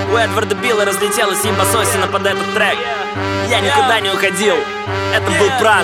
У Эдварда Билла разлетелась ебасосина под этот трек. Я никуда не уходил, это был пранк.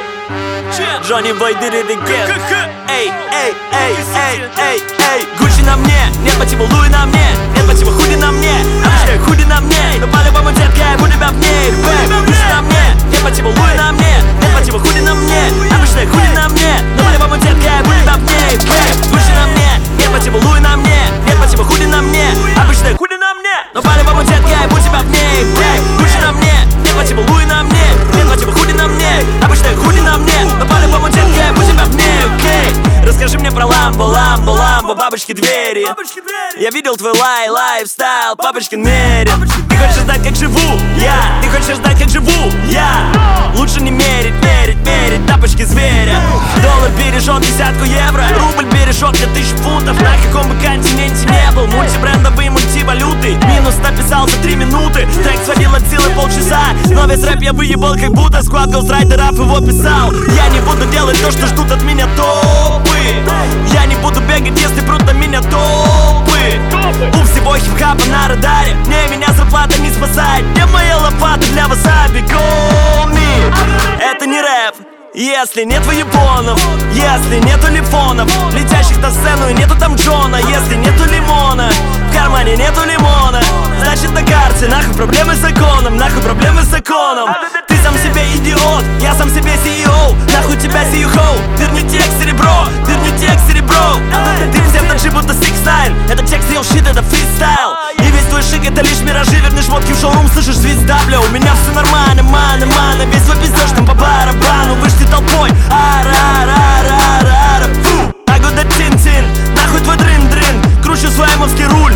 Джонни Бой did it again. Эй, эй, эй, эй, эй, эй. Гуччи на мне, нет мотива Луи на мне, нет мотива худи на мне, обычная худи на мне, но по-любому, детка, я буду тебя в ней. Гуччи на мне, нет мотива Луи на мне, нет мотива худи на мне, обычная худи на мне, но по-любому, детка, я буду тебя в ней. Гуччи на мне, нет мотива Луи на мне, нет мотива худи на мне, обычная худи на мне, но по-любому, детка, я буду тебя в ней. Гуччи на мне, нет мотива Луи на мне, нет мотива худи на мне, обычная худи на мне, но по-любому, детка, я буду тебя в ней. Расскажи мне про ламбо, ламбо, ламбо, бабочки двери. Я видел твой лайфстайл, папочкин мерин. Ты хочешь знать, как живу я, ты хочешь знать, как живу я. Лучше не мерить, мерить, мерить тапочки зверя. Доллар перешел десятку евро, рубль перешел 2000 фунтов. На каком бы континенте не был, мультибрендовый, мультивалютный. Минус написал за 3 минуты, трек сводил от силы полчаса. Но весь рэп я выебал, как будто сквад гоустрайтеров его писал. Я не буду делать то, что ждут от меня топы. Я не буду бегать, если прут на меня толпы. У всего хип-хапа на радаре, мне меня зарплата не спасает. Где моя лопата для васаби? Call me. Это не рэп, если нету японов, если нету лифонов, летящих на сцену и нету там Джона. Если нету лимона, в кармане нету лимона, значит на карте нахуй проблемы с законом, нахуй проблемы с законом. Ты сам себе идиот, я сам себе CEO. Нахуй тебя сию хоу, верни текст серебро, верни текст серебро. Ты всем таджи будто 6ix9ine, это текст real shit, это фристайл. И весь твой шик это лишь миражи, вернешь водки в шоурум, слышишь звезда, бля. У меня все нормально, мана, мана, весь свой пиздёж там по барабану. Вышли толпой, ара-ра-ра-ра-ра. Погода тин-тин, нахуй твой дрын-дрын, кручу свой эмовский руль,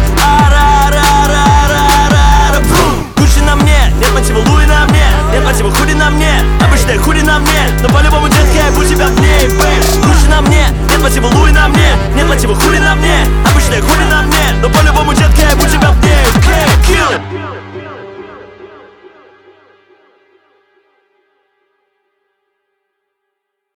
ара-ра-ра-ра-ра-ра. Гуччи на мне, нет мотива Луи на мне, нет мотива худи на мне, обычная худи на мне, но по-любому, детка, я буду тебя в ней. Гуччи на мне, нет мотива